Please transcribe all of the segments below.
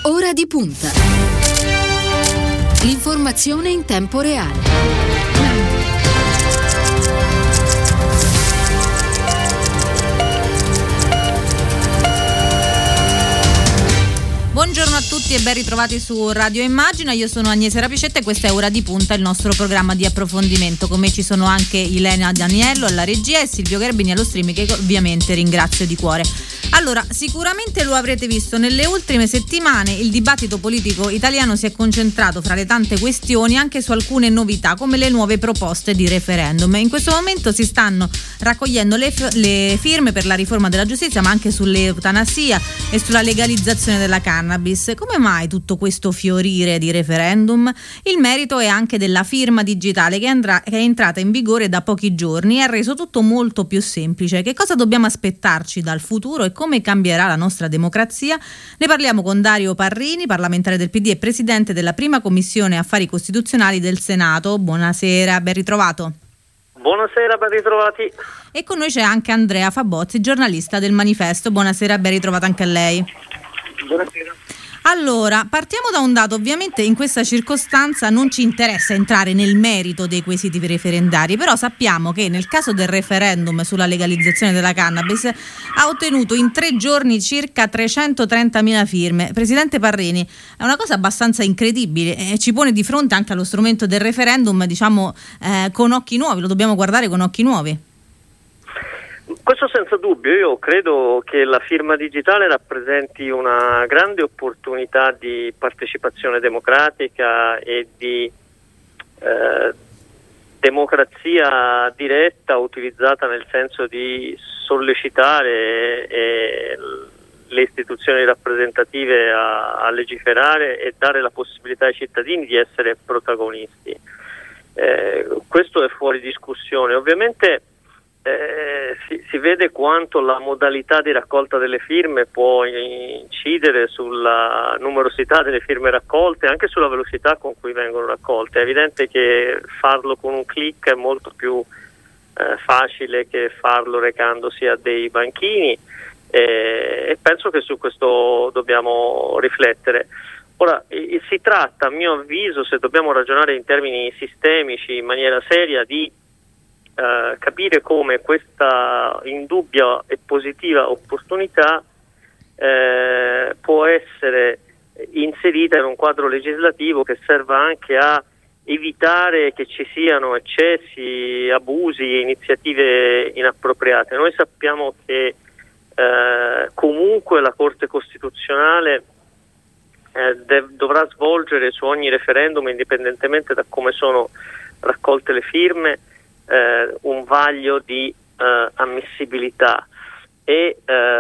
Ora di punta. L'informazione in tempo reale. Buongiorno a tutti e ben ritrovati su Radio Immagina, io sono Agnese Rapicetta e questa è Ora di Punta, il nostro programma di approfondimento. Con me ci sono anche Ilenia Daniello alla regia e Silvio Garbini allo streaming, che ovviamente ringrazio di cuore. Allora, sicuramente lo avrete visto, nelle ultime settimane il dibattito politico italiano si è concentrato fra le tante questioni anche su alcune novità, come le nuove proposte di referendum. In questo momento si stanno raccogliendo le firme per la riforma della giustizia, ma anche sull'eutanasia e sulla legalizzazione della cannabis. Come mai tutto questo fiorire di referendum? Il merito è anche della firma digitale che è entrata in vigore da pochi giorni e ha reso tutto molto più semplice. Che cosa dobbiamo aspettarci dal futuro e come cambierà la nostra democrazia? Ne parliamo con Dario Parrini, parlamentare del PD e presidente della prima commissione affari costituzionali del Senato. Buonasera, ben ritrovato. Buonasera, ben ritrovati. E con noi c'è anche Andrea Fabozzi, giornalista del Manifesto. Buonasera, ben ritrovato anche a lei. Buonasera. Allora, partiamo da un dato. Ovviamente in questa circostanza non ci interessa entrare nel merito dei quesiti referendari, però sappiamo che nel caso del referendum sulla legalizzazione della cannabis ha ottenuto in 3 giorni circa 330.000 firme. Presidente Parrini, è una cosa abbastanza incredibile e ci pone di fronte anche allo strumento del referendum, diciamo, con occhi nuovi, lo dobbiamo guardare con occhi nuovi. Questo senza dubbio. Io credo che la firma digitale rappresenti una grande opportunità di partecipazione democratica e di democrazia diretta, utilizzata nel senso di sollecitare le istituzioni rappresentative a legiferare e dare la possibilità ai cittadini di essere protagonisti. Questo è fuori discussione. Ovviamente si vede quanto la modalità di raccolta delle firme può incidere sulla numerosità delle firme raccolte e anche sulla velocità con cui vengono raccolte. È evidente che farlo con un click è molto più facile che farlo recandosi a dei banchini e penso che su questo dobbiamo riflettere. Ora, si tratta, a mio avviso, se dobbiamo ragionare in termini sistemici in maniera seria, di capire come questa indubbia e positiva opportunità può essere inserita in un quadro legislativo che serva anche a evitare che ci siano eccessi, abusi, iniziative inappropriate. Noi sappiamo che comunque la Corte Costituzionale dovrà svolgere su ogni referendum, indipendentemente da come sono raccolte le firme, un vaglio di ammissibilità e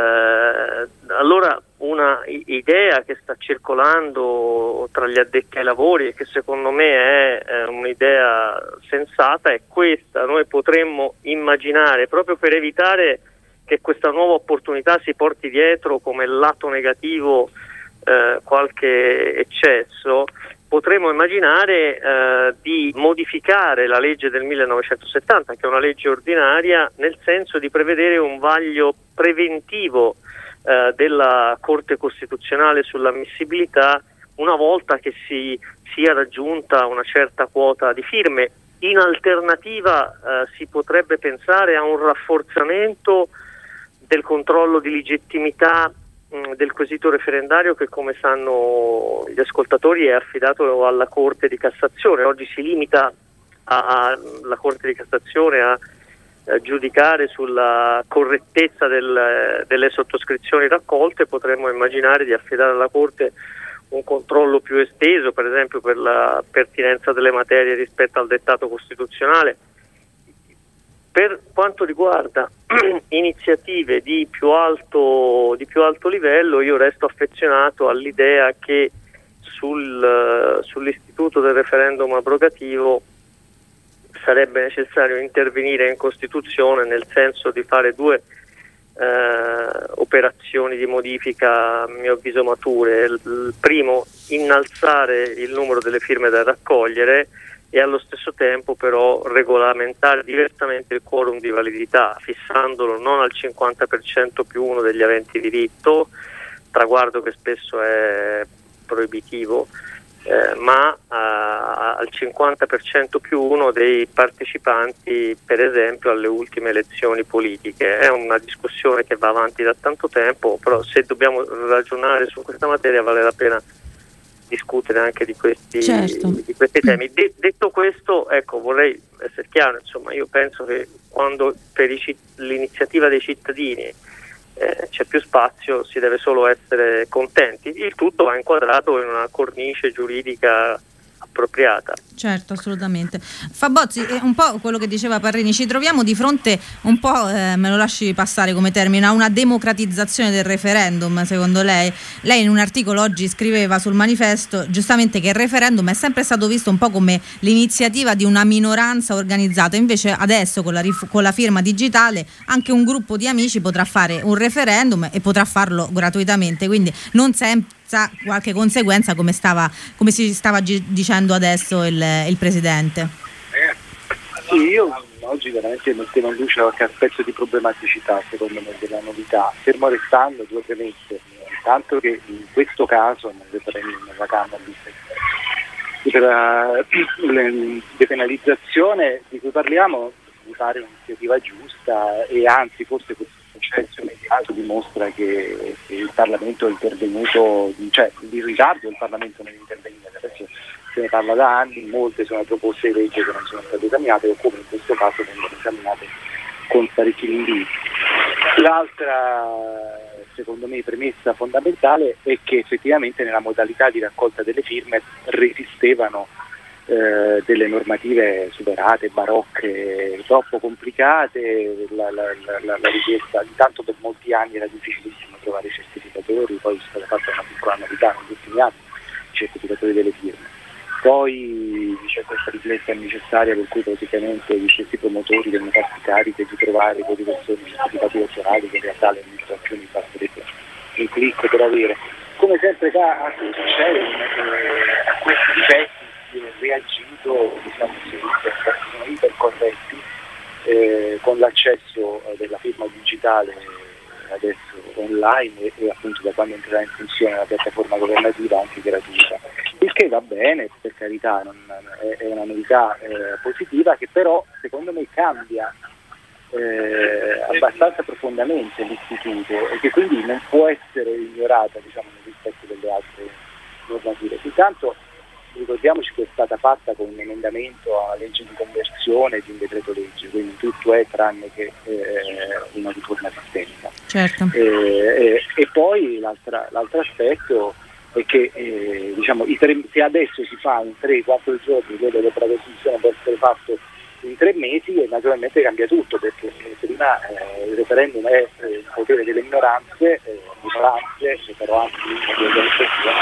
allora una idea che sta circolando tra gli addetti ai lavori e che secondo me è un'idea sensata è questa: noi potremmo immaginare, proprio per evitare che questa nuova opportunità si porti dietro come lato negativo qualche eccesso, potremmo immaginare di modificare la legge del 1970, che è una legge ordinaria, nel senso di prevedere un vaglio preventivo della Corte Costituzionale sull'ammissibilità una volta che si sia raggiunta una certa quota di firme. In alternativa si potrebbe pensare a un rafforzamento del controllo di legittimità del quesito referendario, che come sanno gli ascoltatori è affidato alla Corte di Cassazione. Oggi si limita la Corte di Cassazione a giudicare sulla correttezza delle sottoscrizioni raccolte. Potremmo immaginare di affidare alla Corte un controllo più esteso, per esempio per la pertinenza delle materie rispetto al dettato costituzionale. Per quanto riguarda iniziative di più alto livello, io resto affezionato all'idea che sull'istituto del referendum abrogativo sarebbe necessario intervenire in Costituzione, nel senso di fare 2 operazioni di modifica, a mio avviso, mature. Il primo, innalzare il numero delle firme da raccogliere e allo stesso tempo però regolamentare diversamente il quorum di validità, fissandolo non al 50% più uno degli aventi diritto, traguardo che spesso è proibitivo, ma al 50% più uno dei partecipanti, per esempio, alle ultime elezioni politiche. È una discussione che va avanti da tanto tempo, però se dobbiamo ragionare su questa materia vale la pena discutere anche di questi temi. Detto questo, ecco, vorrei essere chiaro, insomma, io penso che quando per l'iniziativa dei cittadini c'è più spazio, si deve solo essere contenti. Il tutto va inquadrato in una cornice giuridica appropriata. Certo, assolutamente. Fabozzi, un po' quello che diceva Parrini, ci troviamo di fronte un po', me lo lasci passare come termine, a una democratizzazione del referendum, secondo lei? Lei in un articolo oggi scriveva sul Manifesto giustamente che il referendum è sempre stato visto un po' come l'iniziativa di una minoranza organizzata, invece adesso con la firma digitale anche un gruppo di amici potrà fare un referendum e potrà farlo gratuitamente, quindi non senza qualche conseguenza come si stava dicendo adesso il Presidente. Sì, io oggi veramente mettevo in luce qualche aspetto di problematicità, secondo me, della novità, fermo restando due premesse. Intanto che in questo caso nel referendum della cannabis, per la depenalizzazione di cui parliamo mi pare un'iniziativa giusta, e anzi forse questo successo immediato dimostra che il Parlamento è intervenuto, cioè di ritardo il Parlamento nell'intervenire. Adesso se ne parla da anni, molte sono proposte di legge che non sono state esaminate o come in questo caso vengono esaminate con parecchi rinvii. L'altra, secondo me, premessa fondamentale è che effettivamente nella modalità di raccolta delle firme resistevano delle normative superate, barocche, troppo complicate. La richiesta, intanto per molti anni era difficilissimo trovare certificatori, poi è stata fatta una piccola novità negli ultimi anni, i certificatori delle firme. Poi c'è questa richiesta necessaria per cui praticamente gli stessi promotori devono farsi carico di trovare quelli che sono i certificati elettorali, che in realtà le amministrazioni basterebbe un click per avere. Come sempre succede, a questi difetti reagito, diciamo, sono ipercorretti, con l'accesso della firma digitale adesso online e appunto da quando entrerà in funzione la piattaforma governativa anche gratuita, il che va bene, per carità, è una novità positiva, che però secondo me cambia abbastanza profondamente l'istituto e che quindi non può essere ignorata, diciamo, nel rispetto delle altre normative. Intanto ricordiamoci che è stata fatta con un emendamento alla legge di conversione di un decreto legge, quindi tutto è tranne che una riforma sistemica. Certo. E poi l'altro aspetto è che diciamo, se adesso si fa in 3-4 giorni quello che per la Costituzione può essere fatto in 3 mesi, e naturalmente cambia tutto, perché prima il referendum è il potere delle minoranze, che però anche di organizzazioni.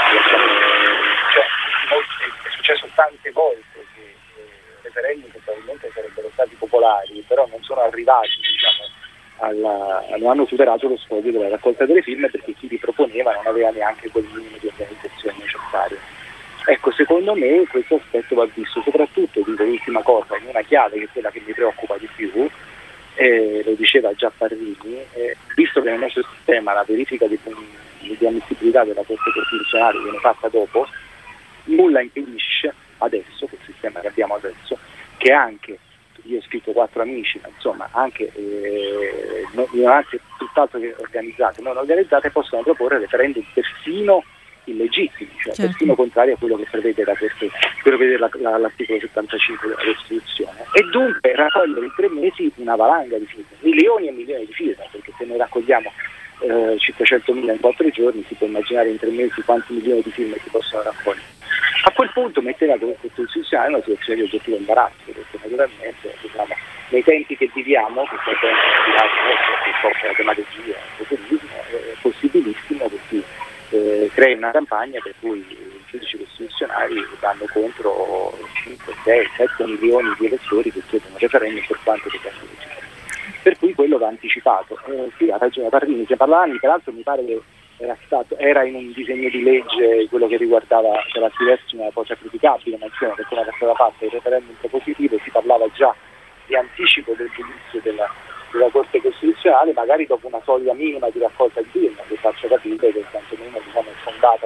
È successo tante volte che referendum che probabilmente sarebbero stati popolari, però non sono arrivati, diciamo, non hanno superato lo scoglio della raccolta delle firme, perché chi li proponeva non aveva neanche quel minimo di organizzazione necessario. Ecco, secondo me questo aspetto va visto soprattutto, dico l'ultima cosa, in una chiave che è quella che mi preoccupa di più, lo diceva già Parrini, visto che nel nostro sistema la verifica di ammissibilità della Corte Costituzionale viene fatta dopo, nulla impedisce adesso, col sistema che abbiamo adesso, che anche, io ho scritto 4 amici, ma insomma anche minoranze tutt'altro che organizzate, non organizzate, possono proporre referendum persino illegittimi, cioè certo, persino contrari a quello che prevede l'articolo 75 della Costituzione, e dunque raccogliere in 3 mesi una valanga di firme, milioni e milioni di firme, perché se noi raccogliamo 500.000 in 4 giorni, si può immaginare in 3 mesi quanti milioni di firme si possono raccogliere. A quel punto mette la Corte Costituzionale in una situazione di oggettivo imbarazzo, perché naturalmente, diciamo, nei tempi che viviamo, che sono tempi la demagogia, il populismo, è possibilissimo che si crei una campagna per cui i giudici costituzionali vanno contro 5, 6, 7 milioni di elettori che chiedono un referendum per quanto dipende da cittadini. Per cui quello va anticipato. Sì, ha ragione Parrini, si parla anni, peraltro mi pare che era in un disegno di legge quello che riguardava, per altri versi, una cosa criticabile, ma insomma, perché era stata fatta il referendum positivo, si parlava già di anticipo del giudizio della Corte Costituzionale, magari dopo una soglia minima di raccolta di firme, che faccia capire che quantomeno, diciamo, è fondata un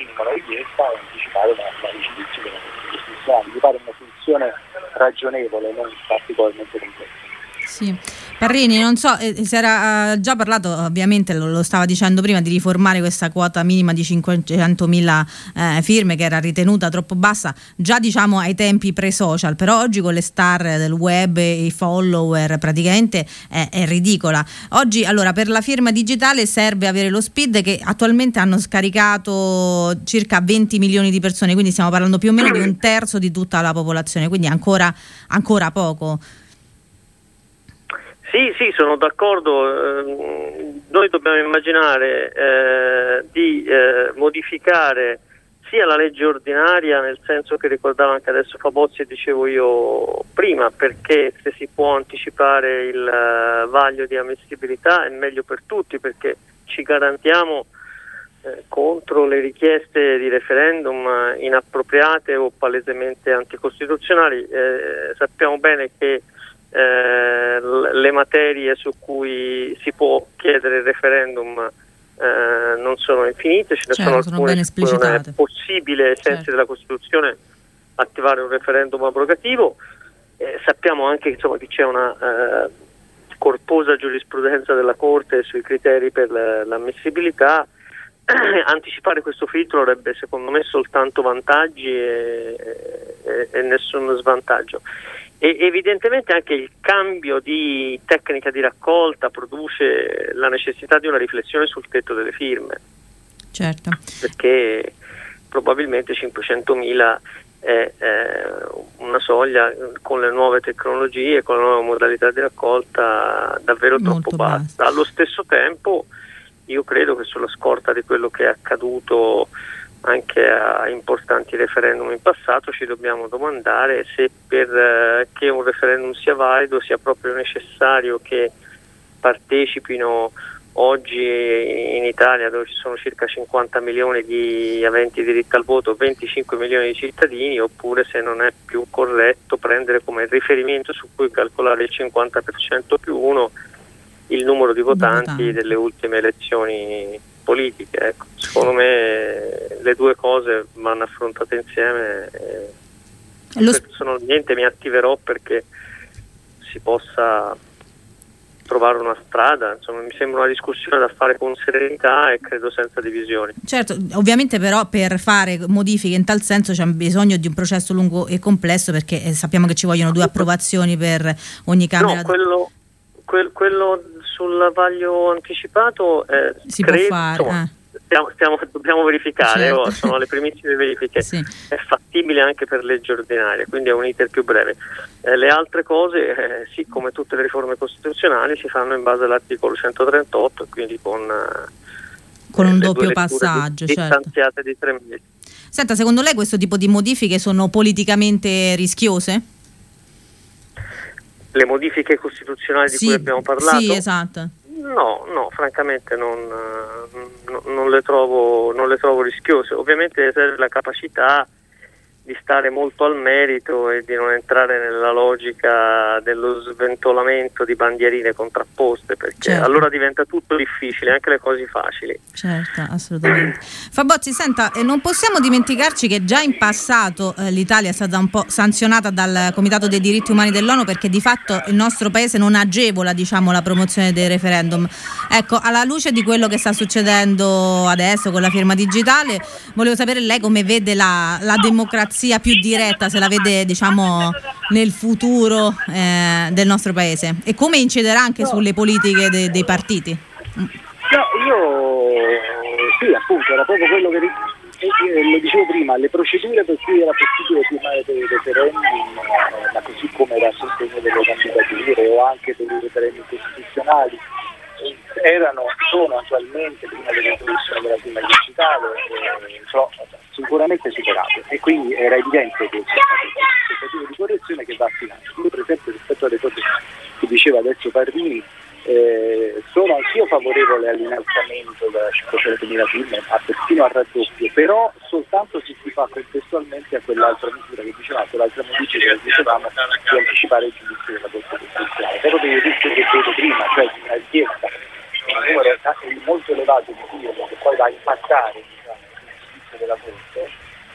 minimo la richiesta e anticipare la ricezione costituzionale. Mi pare una soluzione ragionevole, non particolarmente complessa. Sì. Parrini, non so, si era già parlato, ovviamente lo stava dicendo prima, di riformare questa quota minima di 500.000 firme che era ritenuta troppo bassa già diciamo ai tempi pre-social, però oggi con le star del web e i follower praticamente è ridicola. Oggi allora per la firma digitale serve avere lo SPID che attualmente hanno scaricato circa 20 milioni di persone, quindi stiamo parlando più o meno di un terzo di tutta la popolazione, quindi ancora poco. Sì, sono d'accordo. Noi dobbiamo immaginare di modificare sia la legge ordinaria, nel senso che ricordava anche adesso Fabozzi e dicevo io prima, perché se si può anticipare il vaglio di ammissibilità è meglio per tutti, perché ci garantiamo contro le richieste di referendum inappropriate o palesemente anticostituzionali. Sappiamo bene che le materie su cui si può chiedere il referendum non sono infinite, ce ne sono alcune su cui non è possibile ai sensi della Costituzione attivare un referendum abrogativo. Sappiamo anche che c'è una corposa giurisprudenza della Corte sui criteri per l'ammissibilità. Anticipare questo filtro avrebbe secondo me soltanto vantaggi e nessun svantaggio. E evidentemente anche il cambio di tecnica di raccolta produce la necessità di una riflessione sul tetto delle firme. Certo. Perché probabilmente 500.000 è una soglia con le nuove tecnologie, con le nuove modalità di raccolta davvero troppo bassa. Allo stesso tempo io credo che sulla scorta di quello che è accaduto anche a importanti referendum in passato ci dobbiamo domandare se per che un referendum sia valido sia proprio necessario che partecipino oggi in Italia, dove ci sono circa 50 milioni di aventi diritto al voto, 25 milioni di cittadini, oppure se non è più corretto prendere come riferimento su cui calcolare il 50% più 1 il numero di votanti delle ultime elezioni politiche. Ecco, secondo me le due cose vanno affrontate insieme personalmente mi attiverò perché si possa trovare una strada. Insomma, mi sembra una discussione da fare con serenità e credo senza divisioni. Certo, ovviamente però per fare modifiche in tal senso c'è bisogno di un processo lungo e complesso, perché sappiamo che ci vogliono 2 approvazioni per ogni Camera. No, quello sul vaglio anticipato si credo, può fare. Dobbiamo verificare, certo. Sono le primissime verifiche. Sì. È fattibile anche per legge ordinaria, quindi è un iter più breve. Le altre cose, sì, come tutte le riforme costituzionali, si fanno in base all'articolo 138, quindi con un doppio passaggio, distanziate di 3 mesi. Senta, secondo lei questo tipo di modifiche sono politicamente rischiose? Le modifiche costituzionali di cui abbiamo parlato? Sì, esatto. No, francamente non le trovo rischiose. Ovviamente serve la capacità di stare molto al merito e di non entrare nella logica dello sventolamento di bandierine contrapposte, perché allora diventa tutto difficile, anche le cose facili. Certo, assolutamente. Fabozzi, senta, non possiamo dimenticarci che già in passato l'Italia è stata un po' sanzionata dal Comitato dei diritti umani dell'ONU perché di fatto il nostro paese non agevola, la promozione dei referendum. Ecco, alla luce di quello che sta succedendo adesso con la firma digitale, volevo sapere lei come vede la democrazia più diretta, se la vede nel futuro del nostro paese, e come inciderà anche sulle politiche dei partiti. Sì, appunto, era proprio quello che lo dicevo prima, le procedure per cui era possibile firmare dei referendum, ma così come era a sostegno delle candidature o anche dei referendum costituzionali, sono attualmente, prima dell'introduzione della firma digitale, sicuramente superate, e quindi era evidente che c'è stato un tentativo di correzione che va affinando. Io, per esempio, rispetto alle cose che diceva adesso Parrini, sono anch'io favorevole all'innalzamento da 500.000 firme persino al raddoppio, però soltanto se si fa contestualmente a quell'altra misura che dicevamo, quell'altra modifica che dicevamo di anticipare il giudizio della Corte Costituzionale, proprio per il rischio che vedo prima, cioè di una richiesta un numero molto elevato di firme che poi va a impattare Presidente della Corte,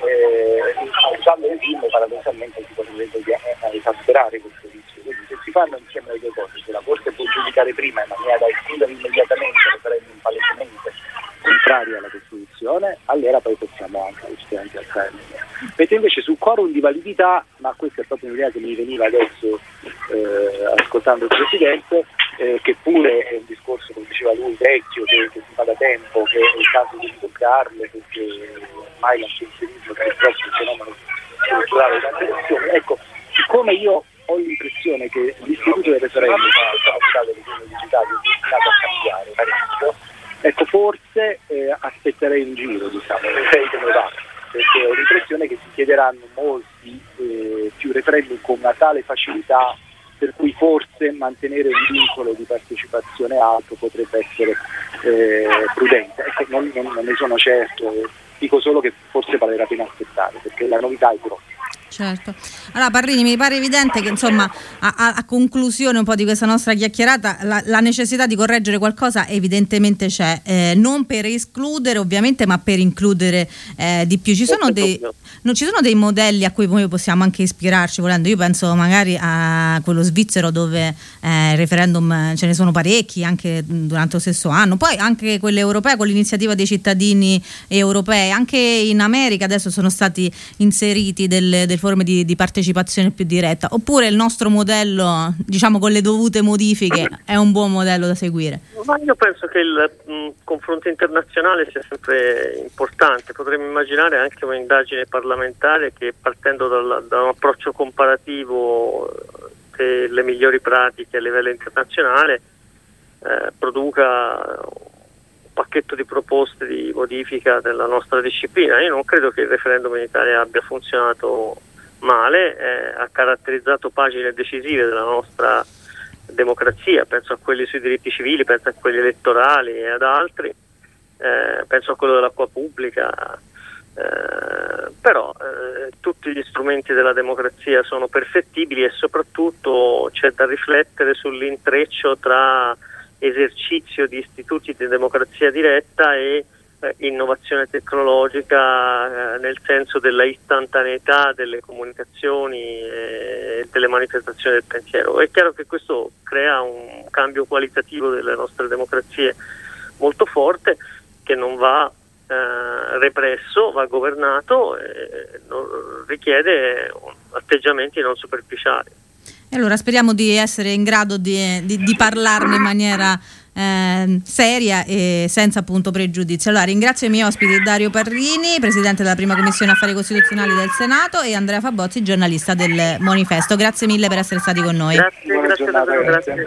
usando le firme paradossalmente si potrebbe esasperare questo rischio. Quindi se si fanno insieme le due cose, se la Corte può giudicare prima in maniera da escludere immediatamente referendum palesemente contrari alla Costituzione, allora poi possiamo anche alzare. Mentre invece sul quorum di validità, ma questa è proprio un'idea che mi veniva adesso ascoltando il Presidente, che pure è un discorso, come diceva lui, vecchio, che si fa da tempo, che è il caso di toccarle, perché ormai l'astensionismo è troppo un fenomeno strutturale di tante nazioni. Ecco, siccome io ho l'impressione che l'istituto del referendum delle leggi digitali è destinato a cambiare parecchio, ecco, forse aspetterei un giro, diciamo, vedrei come va, perché ho l'impressione che si chiederanno molti più referendum con una tale facilità per cui forse mantenere un vincolo di partecipazione alto potrebbe essere prudente. Ecco, non ne sono certo, dico solo che forse vale la pena aspettare, perché la novità è grossa. Certo. Allora Parrini, mi pare evidente che insomma a conclusione un po' di questa nostra chiacchierata la necessità di correggere qualcosa evidentemente c'è, non per escludere ovviamente ma per includere di più. Ci sono dei modelli a cui noi possiamo anche ispirarci volendo. Io penso magari a quello svizzero dove referendum ce ne sono parecchi anche durante lo stesso anno, poi anche quelle europee con l'iniziativa dei cittadini europei, anche in America adesso sono stati inseriti delle forme di partecipazione più diretta, oppure il nostro modello, diciamo con le dovute modifiche, è un buon modello da seguire? Ma io penso che il confronto internazionale sia sempre importante. Potremmo immaginare anche un'indagine parlamentare che, partendo da un approccio comparativo delle migliori pratiche a livello internazionale, produca un pacchetto di proposte di modifica della nostra disciplina. Io non credo che il referendum in Italia abbia funzionato male, ha caratterizzato pagine decisive della nostra democrazia, penso a quelli sui diritti civili, penso a quelli elettorali e ad altri, penso a quello dell'acqua pubblica, però tutti gli strumenti della democrazia sono perfettibili e soprattutto c'è da riflettere sull'intreccio tra esercizio di istituti di democrazia diretta e innovazione tecnologica, nel senso della istantaneità delle comunicazioni e delle manifestazioni del pensiero. È chiaro che questo crea un cambio qualitativo delle nostre democrazie molto forte, che non va represso, va governato e richiede atteggiamenti non superficiali. E allora speriamo di essere in grado di parlarne in maniera seria e senza appunto pregiudizio. Allora ringrazio i miei ospiti Dario Parrini, presidente della prima commissione affari costituzionali del Senato, e Andrea Fabozzi, giornalista del Manifesto. Grazie mille per essere stati con noi. Grazie davvero, grazie.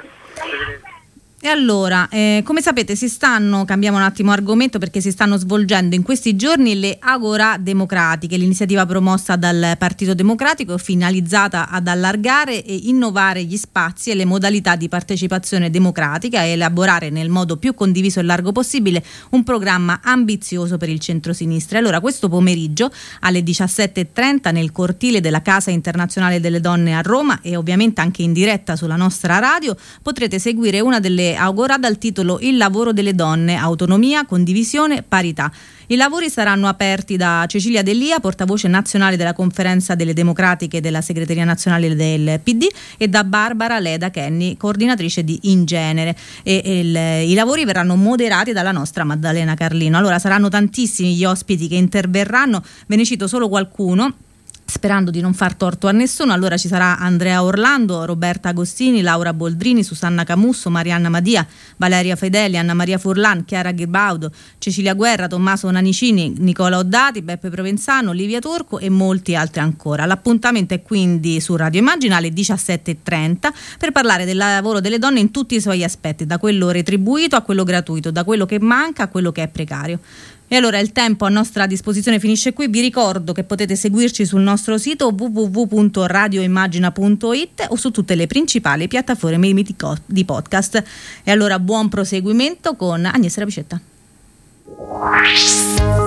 E allora, come sapete cambiamo un attimo argomento, perché si stanno svolgendo in questi giorni le Agorà Democratiche, l'iniziativa promossa dal Partito Democratico finalizzata ad allargare e innovare gli spazi e le modalità di partecipazione democratica e elaborare nel modo più condiviso e largo possibile un programma ambizioso per il centrosinistra. Allora questo pomeriggio alle 17:30 nel cortile della Casa Internazionale delle Donne a Roma, e ovviamente anche in diretta sulla nostra radio, potrete seguire una delle Agorà dal titolo Il lavoro delle donne, autonomia, condivisione, parità. I lavori saranno aperti da Cecilia D'Elia, portavoce nazionale della Conferenza delle Democratiche della Segreteria Nazionale del PD, e da Barbara Leda Kenny, coordinatrice di In Genere. I lavori verranno moderati dalla nostra Maddalena Carlino. Allora saranno tantissimi gli ospiti che interverranno, ve ne cito solo qualcuno, sperando di non far torto a nessuno. Allora ci sarà Andrea Orlando, Roberta Agostini, Laura Boldrini, Susanna Camusso, Marianna Madia, Valeria Fedeli, Anna Maria Furlan, Chiara Ghibaudo, Cecilia Guerra, Tommaso Nanicini, Nicola Oddati, Beppe Provenzano, Olivia Turco e molti altri ancora. L'appuntamento è quindi su Radio Immagina alle 17:30 per parlare del lavoro delle donne in tutti i suoi aspetti, da quello retribuito a quello gratuito, da quello che manca a quello che è precario. E allora il tempo a nostra disposizione finisce qui. Vi ricordo che potete seguirci sul nostro sito www.radioimmagina.it o su tutte le principali piattaforme di podcast. E allora buon proseguimento con Agnese Rapicetta.